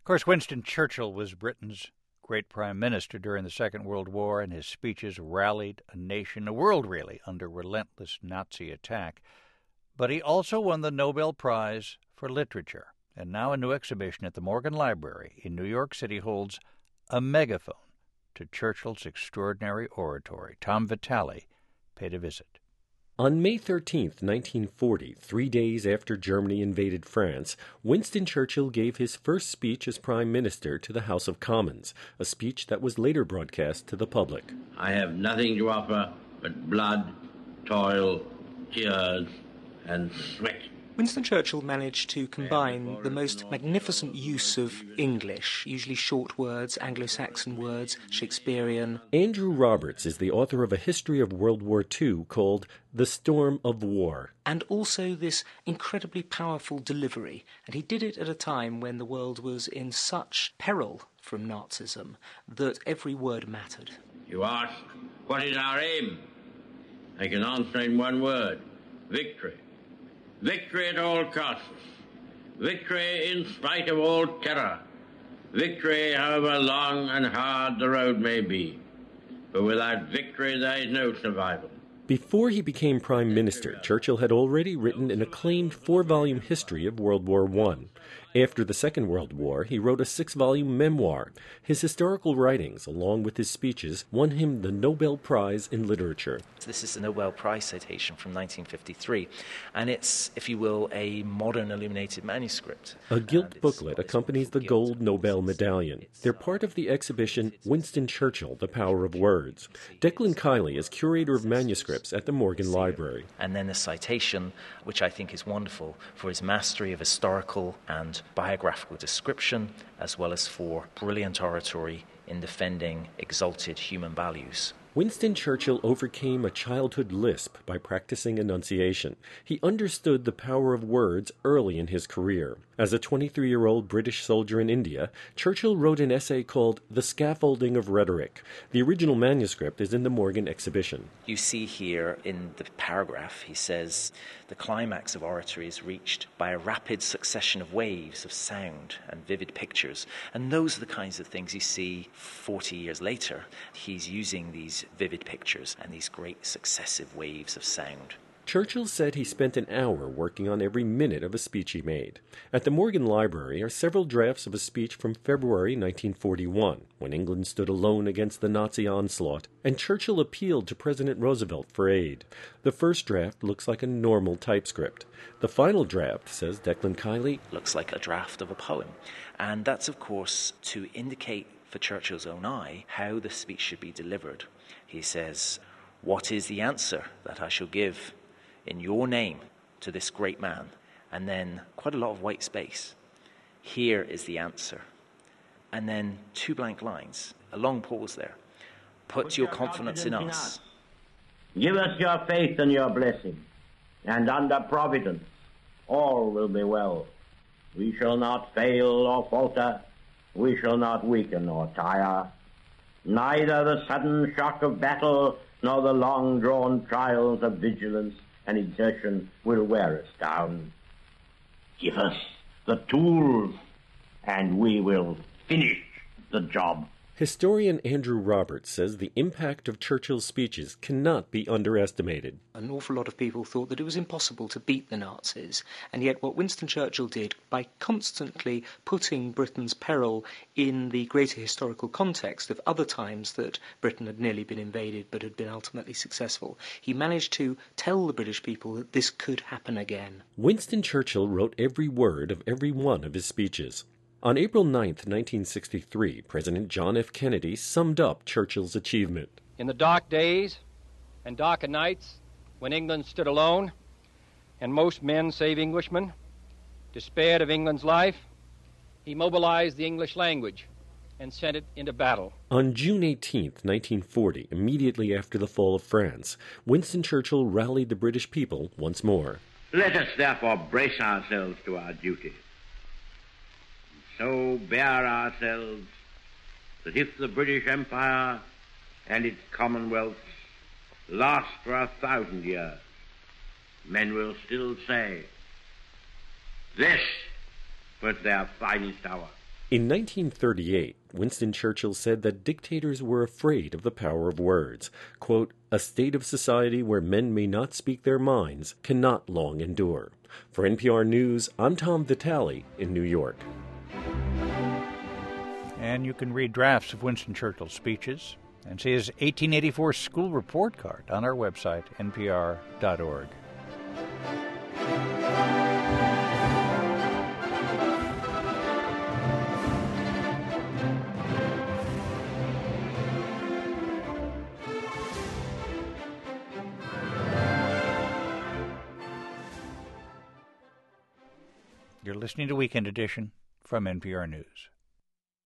Of course, Winston Churchill was Britain's great prime minister during the Second World War, and his speeches rallied a nation, a world really, under relentless Nazi attack. But he also won the Nobel Prize for Literature, and now a new exhibition at the Morgan Library in New York City holds a megaphone to Churchill's extraordinary oratory. Tom Vitale paid a visit. On May 13, 1940, 3 days after Germany invaded France, Winston Churchill gave his first speech as Prime Minister to the House of Commons, a speech that was later broadcast to the public. I have nothing to offer but blood, toil, tears, and sweat. Winston Churchill managed to combine the most magnificent use of English, usually short words, Anglo-Saxon words, Shakespearean. Andrew Roberts is the author of a history of World War II called The Storm of War. And also this incredibly powerful delivery. And he did it at a time when the world was in such peril from Nazism that every word mattered. You ask, what is our aim? I can answer in one word: victory. Victory at all costs. Victory in spite of all terror. Victory however long and hard the road may be. For without victory there is no survival. Before he became Prime Minister, Churchill had already written an acclaimed 4-volume history of World War I. After the Second World War, he wrote a 6-volume memoir. His historical writings, along with his speeches, won him the Nobel Prize in Literature. This is the Nobel Prize citation from 1953, and it's, if you will, a modern illuminated manuscript. A gilt booklet accompanies the gold Nobel medallion. They're part of the exhibition Winston Churchill, The Power of Words. Declan Kiley is curator of manuscripts at the Morgan Library. And then the citation, which I think is wonderful for his mastery of historical and biographical description, as well as for brilliant oratory in defending exalted human values. Winston Churchill overcame a childhood lisp by practicing enunciation. He understood the power of words early in his career. As a 23-year-old British soldier in India, Churchill wrote an essay called The Scaffolding of Rhetoric. The original manuscript is in the Morgan exhibition. You see here in the paragraph, he says, the climax of oratory is reached by a rapid succession of waves of sound and vivid pictures. And those are the kinds of things you see 40 years later. He's using these vivid pictures and these great successive waves of sound. Churchill said he spent an hour working on every minute of a speech he made. At the Morgan Library are several drafts of a speech from February 1941, when England stood alone against the Nazi onslaught, and Churchill appealed to President Roosevelt for aid. The first draft looks like a normal typescript. The final draft, says Declan Kiley, looks like a draft of a poem. And that's, of course, to indicate for Churchill's own eye how the speech should be delivered. He says, "What is the answer that I shall give in your name to this great man?" And then quite a lot of white space. Here is the answer. And then 2 blank lines, a long pause there. Put your confidence in us. Give us your faith and your blessing, and under providence all will be well. We shall not fail or falter. We shall not weaken or tire. Neither the sudden shock of battle nor the long-drawn trials of vigilance and exertion will wear us down. Give us the tools, and we will finish the job. Historian Andrew Roberts says the impact of Churchill's speeches cannot be underestimated. An awful lot of people thought that it was impossible to beat the Nazis, and yet what Winston Churchill did, by constantly putting Britain's peril in the greater historical context of other times that Britain had nearly been invaded but had been ultimately successful, he managed to tell the British people that this could happen again. Winston Churchill wrote every word of every one of his speeches. On April 9, 1963, President John F. Kennedy summed up Churchill's achievement. In the dark days and darker nights, when England stood alone, and most men, save Englishmen, despaired of England's life, he mobilized the English language and sent it into battle. On June 18, 1940, immediately after the fall of France, Winston Churchill rallied the British people once more. Let us therefore brace ourselves to our duty. So bear ourselves that if the British Empire and its commonwealths last for 1,000 years, men will still say, this was their finest hour. In 1938, Winston Churchill said that dictators were afraid of the power of words. Quote, "A state of society where men may not speak their minds cannot long endure." For NPR News, I'm Tom Vitale in New York. And you can read drafts of Winston Churchill's speeches and see his 1884 school report card on our website, npr.org. You're listening to Weekend Edition from NPR News.